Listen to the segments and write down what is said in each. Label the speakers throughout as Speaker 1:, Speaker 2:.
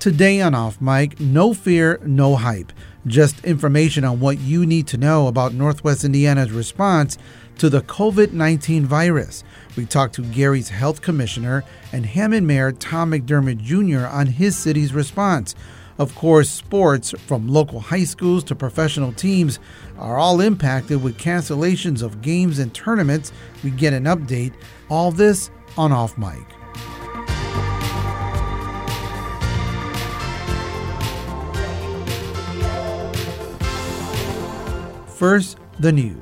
Speaker 1: Today on Off Mic, no fear, no hype. Just information on what you need to know about Northwest Indiana's response to the COVID-19 virus. We talked to Gary's health commissioner and Hammond Mayor Tom McDermott Jr. on his city's response. Of course, sports, from local high schools to professional teams, are all impacted with cancellations of games and tournaments. We get an update. All this on Off Mic. First, the news.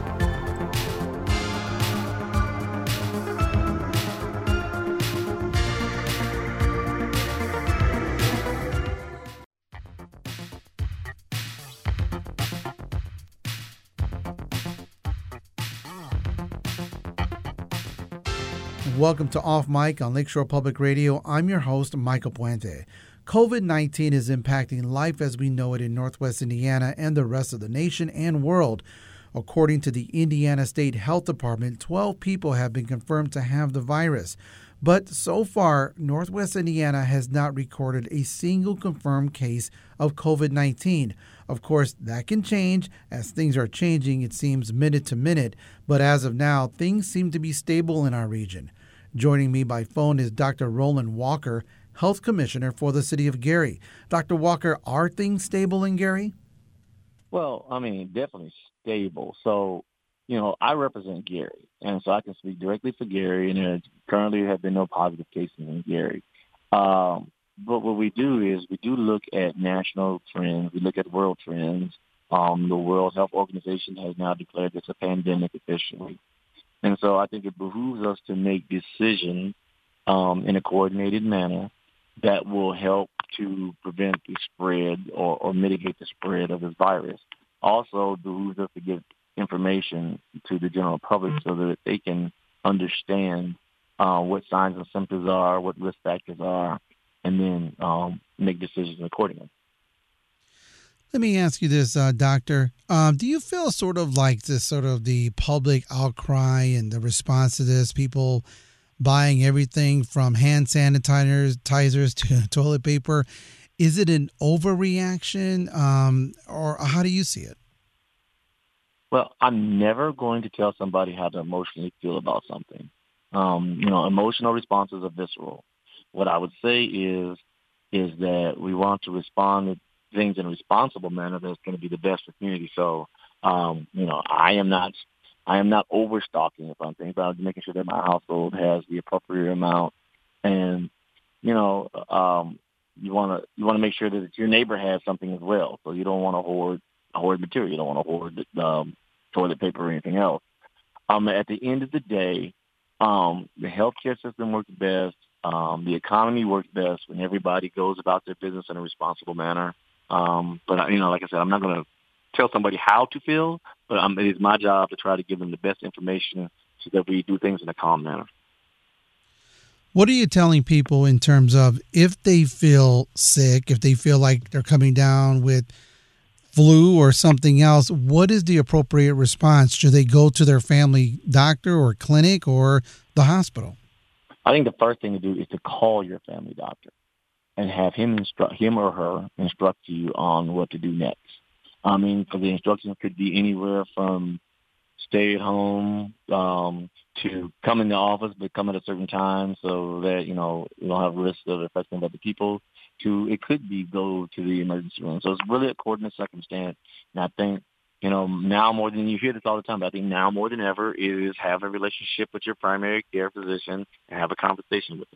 Speaker 1: Welcome to Off Mic on Lakeshore Public Radio. I'm your host, Michael Puente. COVID-19 is impacting life as we know it in Northwest Indiana and the rest of the nation and world. According to the Indiana State Health Department, 12 people have been confirmed to have the virus. But so far, Northwest Indiana has not recorded a single confirmed case of COVID-19. Of course, that can change as things are changing, it seems, minute to minute. But as of now, things seem to be stable in our region. Joining me by phone is Dr. Roland Walker, Health Commissioner for the City of Gary. Dr. Walker, are things stable in Gary?
Speaker 2: Well, definitely stable. So, I represent Gary, and so I can speak directly for Gary, and there currently have been no positive cases in Gary. But what we do is we do look at national trends. We look at world trends. The World Health Organization has now declared this a pandemic officially. And so I think it behooves us to make decisions in a coordinated manner that will help to prevent the spread or mitigate the spread of this virus. Also, behooves us to give information to the general public so that they can understand what signs and symptoms are, what risk factors are, and then make decisions accordingly.
Speaker 1: Let me ask you this, Doctor. Do you feel sort of like this sort of the public outcry and the response to this, people buying everything from hand sanitizers to toilet paper? Is it an overreaction, or how do you see it?
Speaker 2: Well, I'm never going to tell somebody how to emotionally feel about something. Emotional responses are visceral. What I would say is that we want to respond to things in a responsible manner that's going to be the best for the community. So, I am not overstocking upon things, but I'm making sure that my household has the appropriate amount. And, you want to make sure that your neighbor has something as well. So you don't want to hoard material. You don't want to hoard toilet paper or anything else. At the end of the day, the healthcare system works best. The economy works best when everybody goes about their business in a responsible manner. But like I said, I'm not going to tell somebody how to feel, but it is my job to try to give them the best information so that we do things in a calm manner.
Speaker 1: What are you telling people in terms of if they feel sick, if they feel like they're coming down with flu or something else, what is the appropriate response? Should they go to their family doctor or clinic or the hospital?
Speaker 2: I think the first thing to do is to call your family doctor and have him or her instruct you on what to do next. The instructions could be anywhere from stay at home to come in the office, but come at a certain time so that, you don't have risk of affecting other people, to it could be go to the emergency room. So it's really a coordinate circumstance. And I think, now more than you hear this all the time, but I think now more than ever is have a relationship with your primary care physician and have a conversation with them.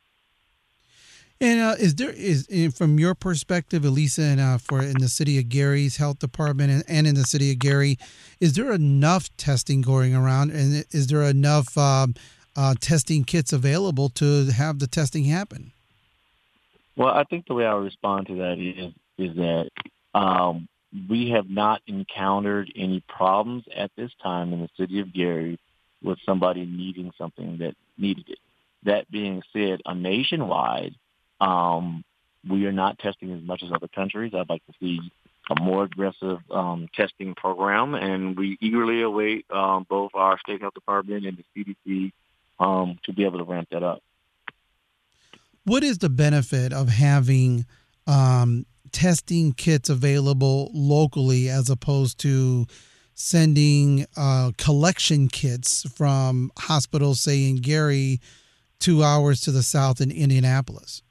Speaker 1: And from your perspective, Elisa, and in the city of Gary's health department and in the city of Gary, is there enough testing going around, and is there enough testing kits available to have the testing happen?
Speaker 2: Well, I think the way I would respond to that is that we have not encountered any problems at this time in the city of Gary with somebody needing something that needed it. That being said, nationwide, we are not testing as much as other countries. I'd like to see a more aggressive testing program, and we eagerly await both our state health department and the CDC to be able to ramp that up.
Speaker 1: what is the benefit of having testing kits available locally as opposed to sending collection kits from hospitals, say in Gary, 2 hours to the south in Indianapolis?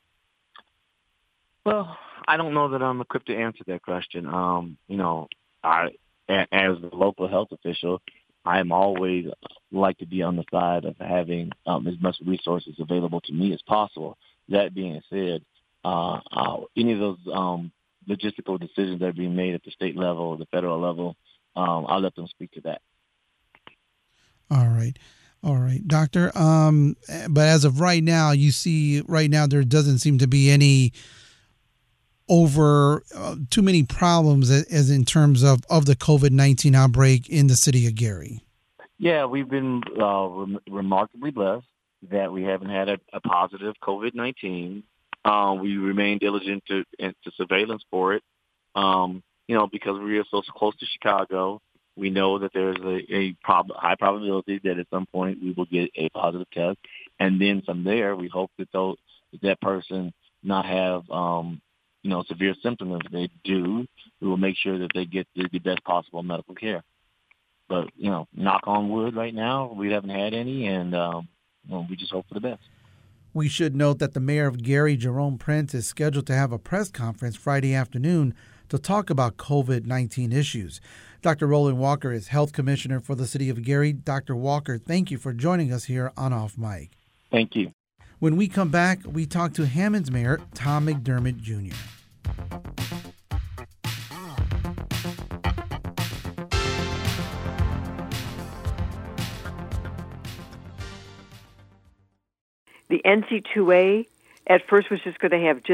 Speaker 2: Well, I don't know that I'm equipped to answer that question. As a local health official, I'm always like to be on the side of having as much resources available to me as possible. That being said, any of those logistical decisions that are being made at the state level, the federal level, I'll let them speak to that.
Speaker 1: All right, Doctor. But as of right now, there doesn't seem to be any too many problems as in terms of the COVID-19 outbreak in the city of Gary.
Speaker 2: Yeah, we've been remarkably blessed that we haven't had a positive COVID-19. We remain diligent to surveillance for it. Because we are so close to Chicago, we know that there's a high probability that at some point we will get a positive test. And then from there, we hope that person not have, severe symptoms. If they do, we will make sure that they get the best possible medical care. But, knock on wood right now, we haven't had any, and we just hope for the best.
Speaker 1: We should note that the mayor of Gary, Jerome Prince, is scheduled to have a press conference Friday afternoon to talk about COVID-19 issues. Dr. Roland Walker is health commissioner for the city of Gary. Dr. Walker, thank you for joining us here on Off Mic.
Speaker 2: Thank you.
Speaker 1: When we come back, we talk to Hammond's Mayor, Tom McDermott, Jr.
Speaker 3: The NC2A at first was just going to have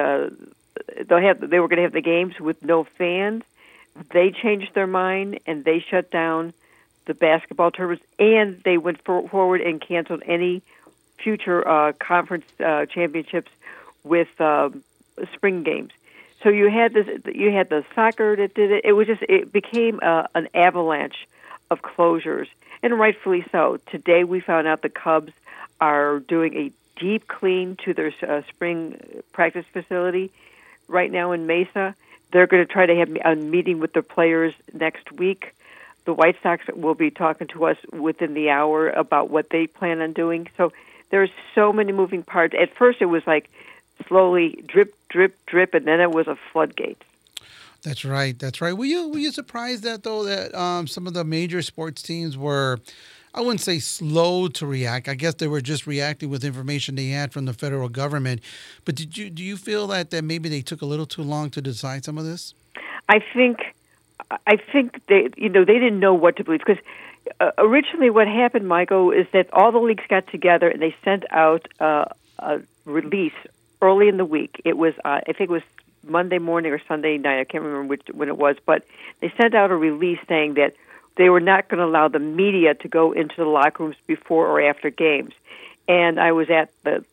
Speaker 3: they were going to have the games with no fans. They changed their mind and they shut down the basketball tournaments, and they went forward and canceled any future conference championships with spring games. So you had the soccer that did it. It became an avalanche of closures, and rightfully so. Today we found out the Cubs are doing a deep clean to their spring practice facility right now in Mesa. They're going to try to have a meeting with their players next week. The White Sox will be talking to us within the hour about what they plan on doing. So there's so many moving parts. At first it was like slowly drip, drip, drip, and then it was a floodgate.
Speaker 1: That's right. Were you surprised that some of the major sports teams were, I wouldn't say slow to react. I guess they were just reacting with information they had from the federal government. But do you feel that maybe they took a little too long to decide some of this? I think
Speaker 3: they didn't know what to believe, because originally what happened, Michael, is that all the leagues got together and they sent out a release early in the week. It was I think it was Monday morning or Sunday night. I can't remember when it was, but they sent out a release saying that they were not going to allow the media to go into the locker rooms before or after games. And I was at the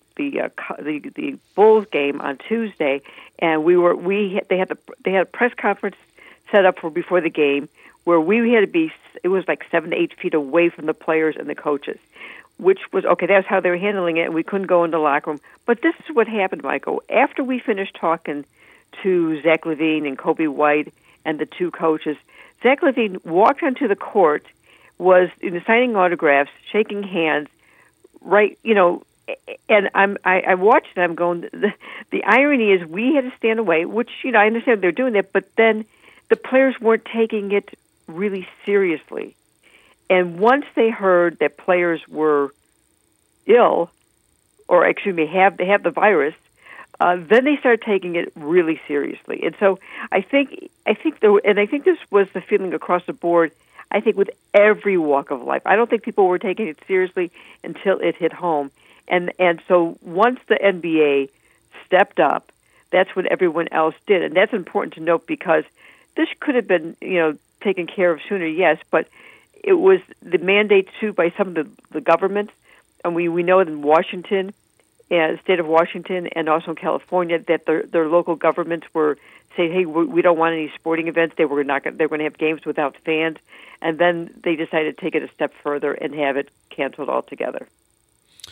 Speaker 3: Bulls game on Tuesday, and they had a press conference set up for before the game where we had to be. It was like 7 to 8 feet away from the players and the coaches, which was okay. That's how they were handling it, and we couldn't go into the locker room. But this is what happened, Michael. After we finished talking to Zach LaVine and Kobe White and the two coaches, Zach LaVine walked onto the court, was signing autographs, shaking hands, right? And I watched it. I'm going. The irony is, we had to stand away, which I understand they're doing that, but then the players weren't taking it really seriously. And once they heard that players were ill, or excuse me, have the virus, then they started taking it really seriously. And so I think this was the feeling across the board. I think with every walk of life, I don't think people were taking it seriously until it hit home. And so once the NBA stepped up, that's when everyone else did. And that's important to note, because this could have been taken care of sooner, yes, but it was the mandate too by some of the governments, and we know in Washington, the state of Washington, and also in California, that their local governments were saying, "Hey, we don't want any sporting events. They're going to have games without fans," and then they decided to take it a step further and have it canceled altogether.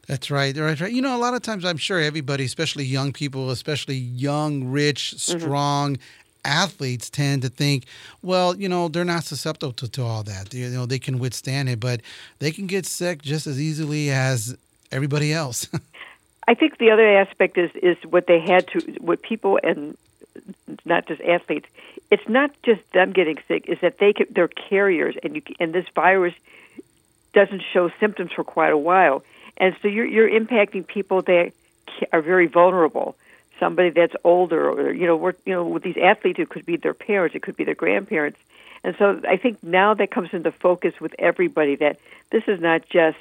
Speaker 1: That's right. Right. You know, a lot of times I'm sure everybody, especially young people, especially young, rich, strong athletes tend to think, well, you know, they're not susceptible to all that. You know, they can withstand it, but they can get sick just as easily as everybody else.
Speaker 3: I think the other aspect is what they had to, what people, and not just athletes, it's not just them getting sick, is that they're carriers, and this virus doesn't show symptoms for quite a while. And so you're impacting people that are very vulnerable. Somebody that's older, or with these athletes, it could be their parents, it could be their grandparents. And so I think now that comes into focus with everybody, that this is not just,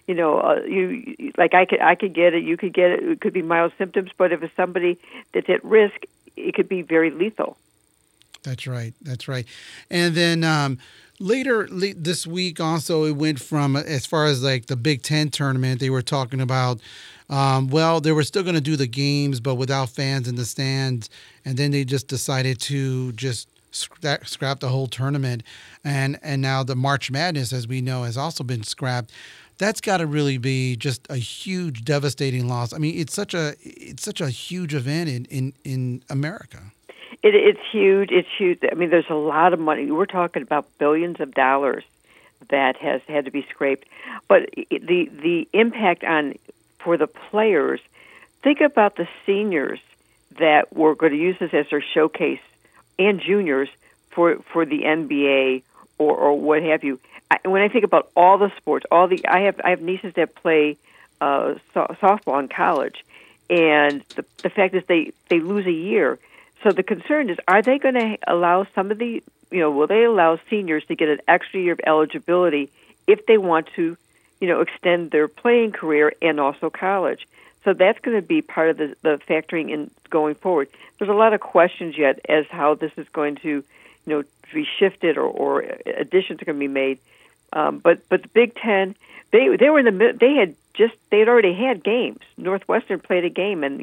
Speaker 3: I could get it, you could get it. It could be mild symptoms, but if it's somebody that's at risk, it could be very lethal.
Speaker 1: That's right. That's right. And then later this week, also, it went from, as far as like the Big Ten tournament, they were talking about, they were still going to do the games, but without fans in the stands. And then they just decided to just scrap the whole tournament. And now the March Madness, as we know, has also been scrapped. That's got to really be just a huge, devastating loss. I mean, it's such a huge event in America.
Speaker 3: It's huge. It's huge. I mean, there's a lot of money. We're talking about billions of dollars that has had to be scraped. But the impact for the players, think about the seniors that were going to use this as their showcase, and juniors for the NBA or what have you. When I think about all the sports, I have nieces that play softball in college, and the fact is they lose a year. So the concern is, are they going to allow some of the, will they allow seniors to get an extra year of eligibility if they want to, extend their playing career and also college? So that's going to be part of the factoring in going forward. There's a lot of questions yet as how this is going to, be shifted or additions are going to be made. But the Big Ten, they were in the they had already had games. Northwestern played a game, and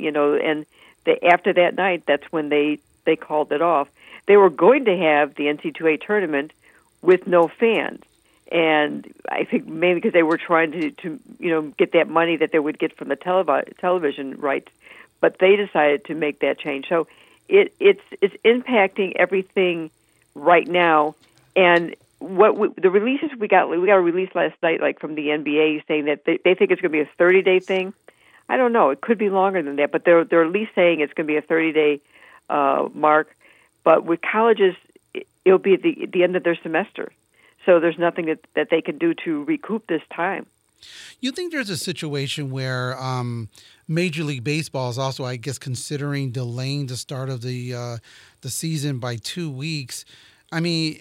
Speaker 3: after that night, that's when they called it off. They were going to have the NCAA tournament with no fans, and I think mainly because they were trying to get that money that they would get from the television rights, but they decided to make that change. So it's impacting everything right now, and the releases we got a release last night, like from the NBA, saying that they think it's going to be a 30-day thing. I don't know. It could be longer than that, but they're at least saying it's going to be a 30-day mark. But with colleges, it'll be at the end of their semester, so there's nothing that they can do to recoup this time.
Speaker 1: You think there's a situation where Major League Baseball is also, I guess, considering delaying the start of the season by 2 weeks? I mean,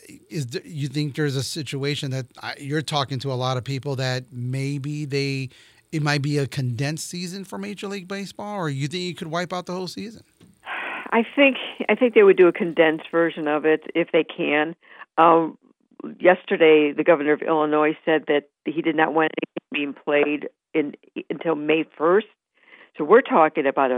Speaker 1: you think there's a situation that you're talking to a lot of people that maybe it might be a condensed season for Major League Baseball, or you think you could wipe out the whole season?
Speaker 3: I think they would do a condensed version of it if they can. Yesterday, the governor of Illinois said that he did not want anything being played until May 1st. So we're talking about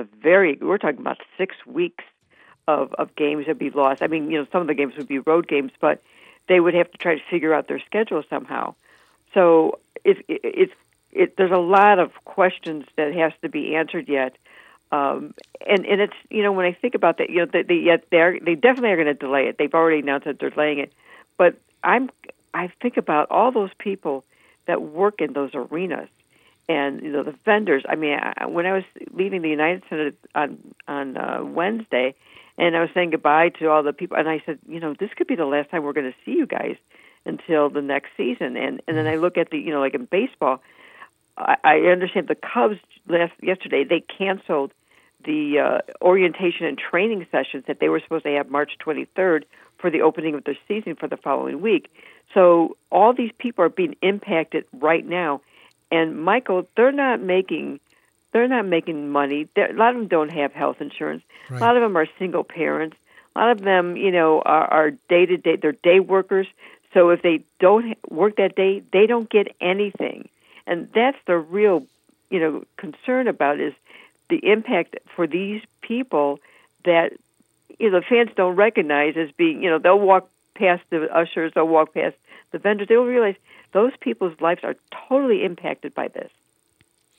Speaker 3: 6 weeks of games that would be lost. I mean, some of the games would be road games, but they would have to try to figure out their schedule somehow. So there's a lot of questions that has to be answered yet. And it's, when I think about that, they definitely are going to delay it. They've already announced that they're delaying it. But I think about all those people that work in those arenas and, the vendors. I mean, when I was leaving the United Center on Wednesday, and I was saying goodbye to all the people, and I said, this could be the last time we're going to see you guys until the next season. And then I look at the, like in baseball, I understand the Cubs yesterday, they canceled the orientation and training sessions that they were supposed to have March 23rd for the opening of their season for the following week. So all these people are being impacted right now. And Michael, they're not making money. A lot of them don't have health insurance. Right. A lot of them are single parents. A lot of them, are day-to-day, they're day workers. So if they don't work that day, they don't get anything. And that's the real, concern about is the impact for these people that, the fans don't recognize as being, they'll walk past the ushers, they'll walk past the vendors. They'll realize those people's lives are totally impacted by this.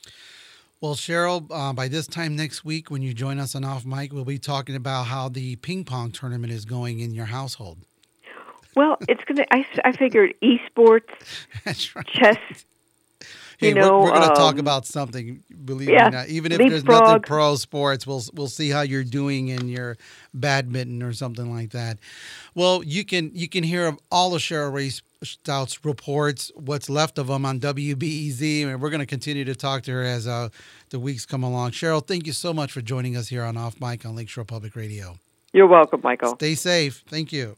Speaker 1: Well, Cheryl, by this time next week, when you join us on Off Mic, we'll be talking about how the ping pong tournament is going in your household.
Speaker 3: Well, it's going to, I figured esports,
Speaker 1: That's right.
Speaker 3: chess.
Speaker 1: Hey, we're going to talk about something, believe me or not. Even if there's nothing pro sports, we'll see how you're doing in your badminton or something like that. Well, you can hear of all of Cheryl Ray Stout's reports, what's left of them on WBEZ, and we're going to continue to talk to her as the weeks come along. Cheryl, thank you so much for joining us here on Off Mic on Lakeshore Public Radio.
Speaker 3: You're welcome, Michael.
Speaker 1: Stay safe. Thank you.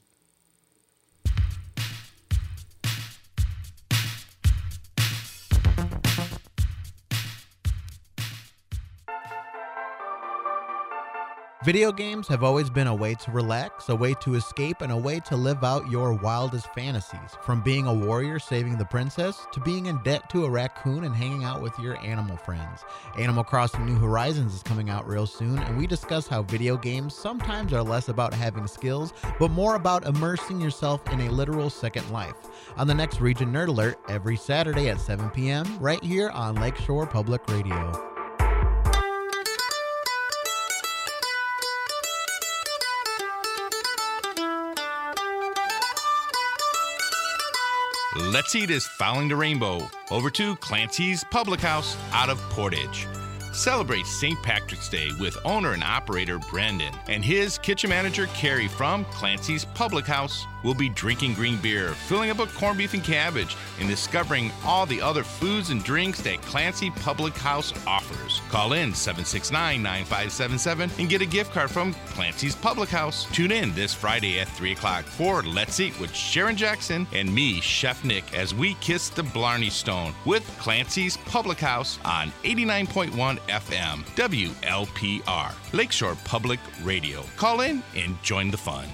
Speaker 4: Video games have always been a way to relax, a way to escape, and a way to live out your wildest fantasies. From being a warrior saving the princess, to being in debt to a raccoon and hanging out with your animal friends. Animal Crossing New Horizons is coming out real soon, and we discuss how video games sometimes are less about having skills, but more about immersing yourself in a literal second life. On the next Region Nerd Alert, every Saturday at 7 p.m., right here on Lakeshore Public Radio.
Speaker 5: Let's Eat is following the rainbow over to Clancy's Public House out of Portage. Celebrate St. Patrick's Day with owner and operator Brandon and his kitchen manager Carrie from Clancy's Public House. We'll be drinking green beer, filling up a corned beef and cabbage, and discovering all the other foods and drinks that Clancy Public House offers. Call in 769-9577 and get a gift card from Clancy's Public House. Tune in this Friday at 3 o'clock for Let's Eat with Sharon Jackson and me, Chef Nick, as we kiss the Blarney Stone with Clancy's Public House on 89.1 FM, WLPR, Lakeshore Public Radio. Call in and join the fun.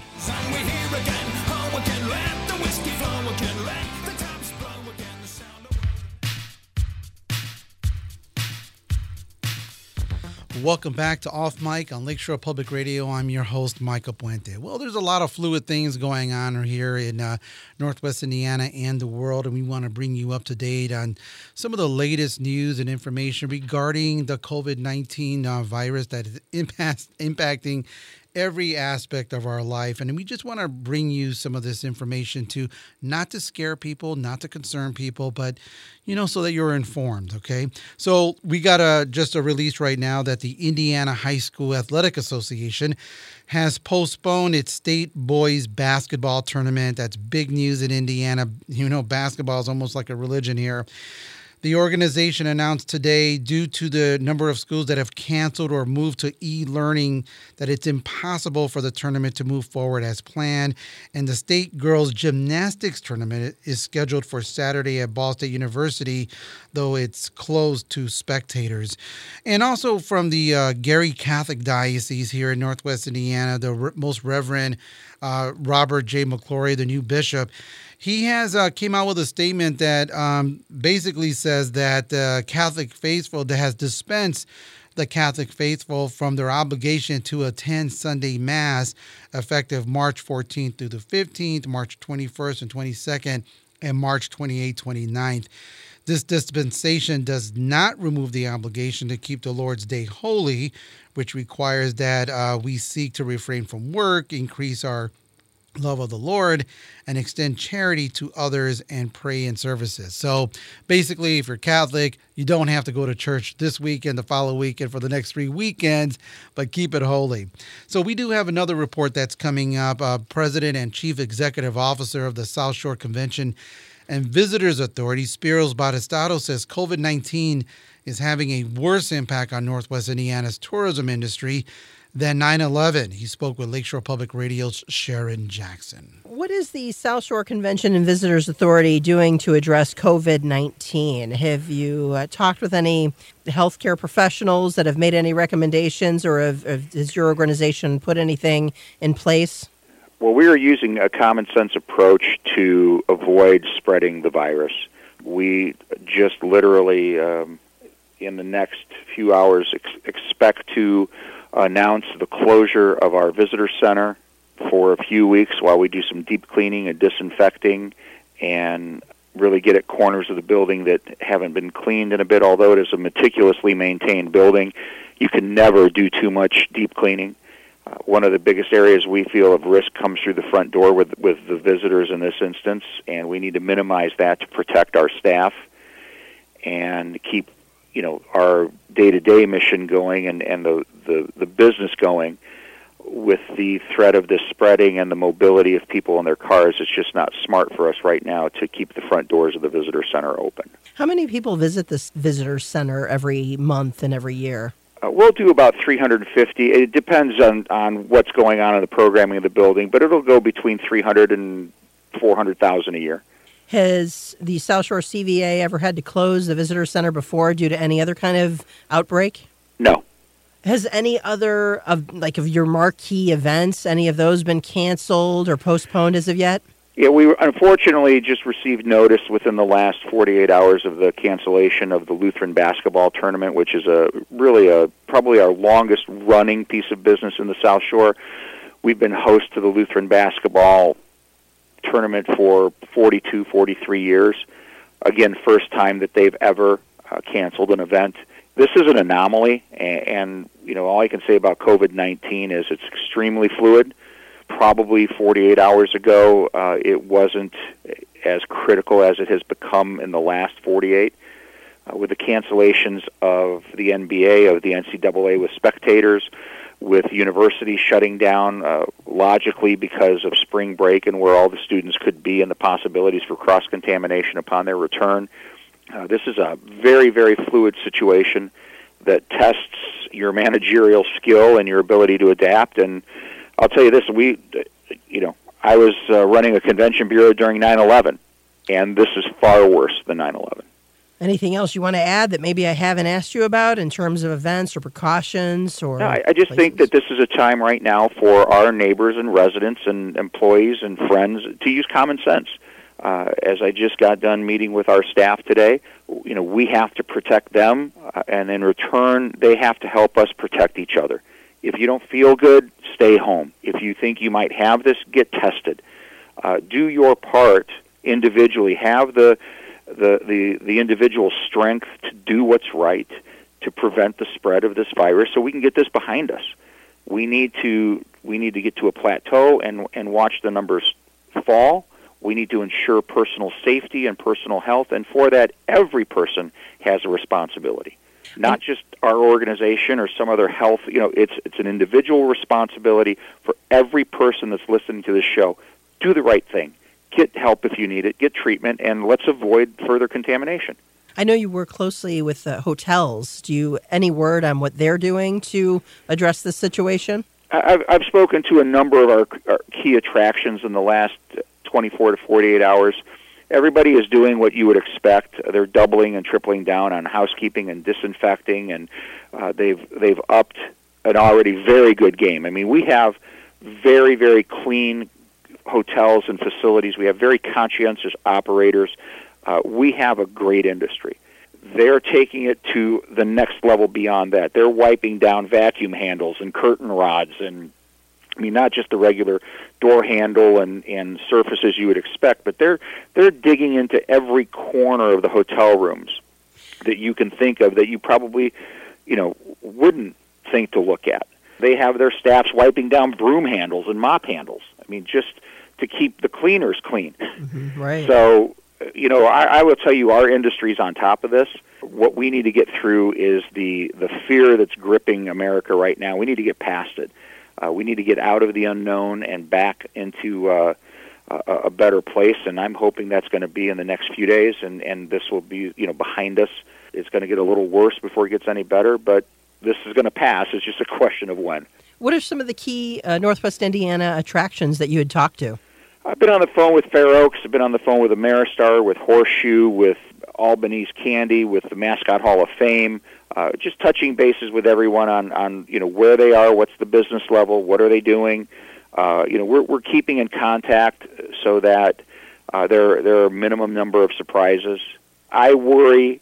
Speaker 1: Welcome back to Off Mic on Lakeshore Public Radio. I'm your host, Michael Puente. Well, there's a lot of fluid things going on here in Northwest Indiana and the world, and we want to bring you up to date on some of the latest news and information regarding the COVID-19 virus that is impacting every aspect of our life. And we just want to bring you some of this information not to scare people, not to concern people, but, so that you're informed, okay? So we got just a release right now that the Indiana High School Athletic Association has postponed its state boys basketball tournament. That's big news in Indiana. Basketball is almost like a religion here. The organization announced today, due to the number of schools that have canceled or moved to e-learning, that it's impossible for the tournament to move forward as planned. And the state girls gymnastics tournament is scheduled for Saturday at Ball State University, though it's closed to spectators. And also from the Gary Catholic Diocese here in Northwest Indiana, the Most Reverend Robert J. McClory, the new bishop, he has came out with a statement that basically says that the Catholic faithful that has dispensed the Catholic faithful from their obligation to attend Sunday Mass effective March 14th through the 15th, March 21st and 22nd, and March 28th, 29th. This dispensation does not remove the obligation to keep the Lord's Day holy, which requires that we seek to refrain from work, increase our love of the Lord, and extend charity to others and pray in services. So basically, if you're Catholic, you don't have to go to church this weekend, the following weekend, for the next 3 weekends, but keep it holy. So we do have another report that's coming up. President and Chief Executive Officer of the South Shore Convention and Visitors Authority, Spiros Batistato, says COVID-19 is having a worse impact on Northwest Indiana's tourism industry than 9/11. He spoke with Lakeshore Public Radio's Sharon Jackson.
Speaker 6: What is the South Shore Convention and Visitors Authority doing to address COVID-19? Have you talked with any healthcare professionals that have made any recommendations, or has your organization put anything in place?
Speaker 7: Well, we are using a common sense approach to avoid spreading the virus. We just literally, in the next few hours, expect to announce the closure of our visitor center for a few weeks while we do some deep cleaning and disinfecting and really get at corners of the building that haven't been cleaned in a bit, although it is a meticulously maintained building. You can never do too much deep cleaning. One of the biggest areas we feel of risk comes through the front door with the visitors in this instance, and we need to minimize that to protect our staff and keep, our day-to-day mission going and the business going. With the threat of this spreading and the mobility of people in their cars, it's just not smart for us right now to keep the front doors of the visitor center open.
Speaker 6: How many people visit this visitor center every month and every year?
Speaker 7: We'll do about 350. It depends on what's going on in the programming of the building, but it'll go between 300 and 400,000 a year.
Speaker 6: Has the South Shore CVA ever had to close the visitor center before due to any other kind of outbreak?
Speaker 7: No.
Speaker 6: Has any other of your marquee events, any of those been canceled or postponed as of yet?
Speaker 7: Yeah, we unfortunately just received notice within the last 48 hours of the cancellation of the Lutheran basketball tournament, which is probably our longest running piece of business in the South Shore. We've been host to the Lutheran basketball tournament for 42, 43 years. Again, first time that they've ever canceled an event. This is an anomaly, and all I can say about COVID-19 is it's extremely fluid. Probably 48 hours ago, it wasn't as critical as it has become in the last 48. With the cancellations of the NBA, of the NCAA with spectators, with universities shutting down logically because of spring break and where all the students could be and the possibilities for cross-contamination upon their return. This is a very, very fluid situation that tests your managerial skill and your ability to adapt. And I'll tell you this, I was running a convention bureau during 9/11, and this is far worse than 9/11.
Speaker 6: Anything else you want to add that maybe I haven't asked you about in terms of events or precautions? Or
Speaker 7: no, I just think that this is a time right now for our neighbors and residents and employees and friends to use common sense. As I just got done meeting with our staff today, we have to protect them, and in return, they have to help us protect each other. If you don't feel good, stay home. If you think you might have this, get tested. Do your part individually. Have the individual strength to do what's right to prevent the spread of this virus, so we can get this behind us. We need to get to a plateau and watch the numbers fall. We need to ensure personal safety and personal health, and for that, every person has a responsibility. Not just our organization or some other health. It's an individual responsibility for every person that's listening to this show. Do the right thing. Get help if you need it. Get treatment, and let's avoid further contamination.
Speaker 6: I know you work closely with hotels. Do you any word on what they're doing to address this situation?
Speaker 7: I've spoken to a number of our key attractions in the last 24 to 48 hours. Everybody is doing what you would expect. They're doubling and tripling down on housekeeping and disinfecting, and they've upped an already very good game. I mean, we have very, very clean hotels and facilities. We have very conscientious operators. We have a great industry. They're taking it to the next level beyond that. They're wiping down vacuum handles and curtain rods and not just the regular door handle and surfaces you would expect, but they're digging into every corner of the hotel rooms that you can think of that you probably, wouldn't think to look at. They have their staffs wiping down broom handles and mop handles. Just to keep the cleaners clean.
Speaker 6: Mm-hmm, right.
Speaker 7: So, I will tell you, our industry's on top of this. What we need to get through is the fear that's gripping America right now. We need to get past it. We need to get out of the unknown and back into a better place, and I'm hoping that's going to be in the next few days, and this will be behind us. It's going to get a little worse before it gets any better, but this is going to pass. It's just a question of when. What
Speaker 6: are some of the key Northwest Indiana attractions that you had talked to?
Speaker 7: I've been on the phone with Fair Oaks. I've been on the phone with Ameristar, with Horseshoe, with Albanese Candy, with the Mascot Hall of Fame, just touching bases with everyone on where they are, what's the business level, what are they doing. We're keeping in contact so that there are a minimum number of surprises. I worry,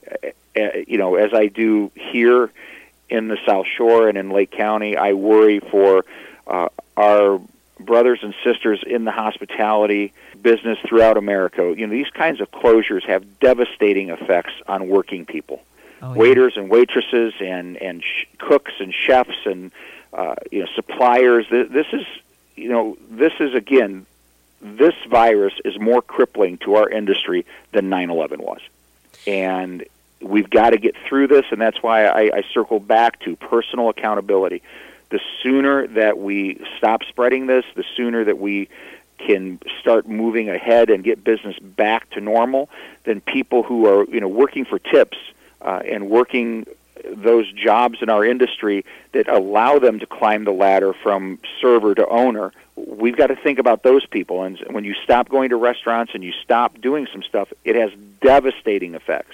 Speaker 7: as I do here in the South Shore and in Lake County, I worry for our brothers and sisters in the hospitality business throughout America, these kinds of closures have devastating effects on working people. Oh, yeah. Waiters and waitresses and cooks and chefs and suppliers. This is again, this virus is more crippling to our industry than 9/11 was, and we've got to get through this. And that's why I circle back to personal accountability. The sooner that we stop spreading this, the sooner that we can start moving ahead and get business back to normal, then people who are working for tips and working those jobs in our industry that allow them to climb the ladder from server to owner, we've got to think about those people. And when you stop going to restaurants and you stop doing some stuff, it has devastating effects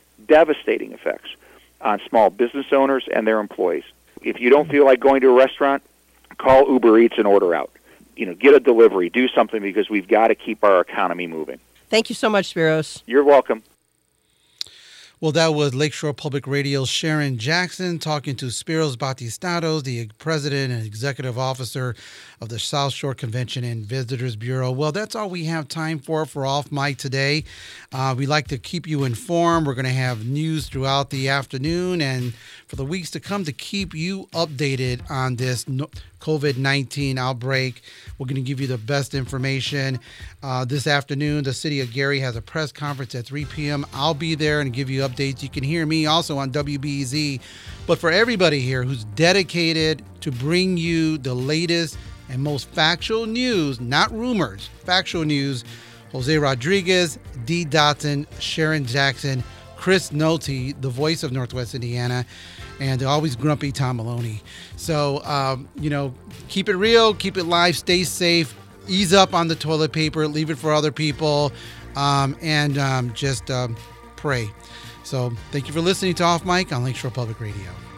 Speaker 7: on small business owners and their employees. If you don't feel like going to a restaurant, call Uber Eats and order out. Get a delivery, do something, because we've got to keep our economy moving.
Speaker 6: Thank you so much, Spiros.
Speaker 7: You're welcome.
Speaker 1: Well, that was Lakeshore Public Radio's Sharon Jackson talking to Spiros Batistatos, the president and executive officer of the South Shore Convention and Visitors Bureau. Well, that's all we have time for Off Mic today. We like to keep you informed. We're going to have news throughout the afternoon and for the weeks to come to keep you updated on this COVID-19 outbreak. We're going to give you the best information. This afternoon, the city of Gary has a press conference at 3 p.m. I'll be there and give you updates. You can hear me also on WBEZ. But for everybody here who's dedicated to bring you the latest and most factual news, not rumors, factual news, Jose Rodriguez, Dee Dotson, Sharon Jackson, Chris Nolte, the voice of Northwest Indiana, and the always grumpy Tom Maloney. So, keep it real, keep it live, stay safe, ease up on the toilet paper, leave it for other people, and just pray. So thank you for listening to Off Mic on Lakeshore Public Radio.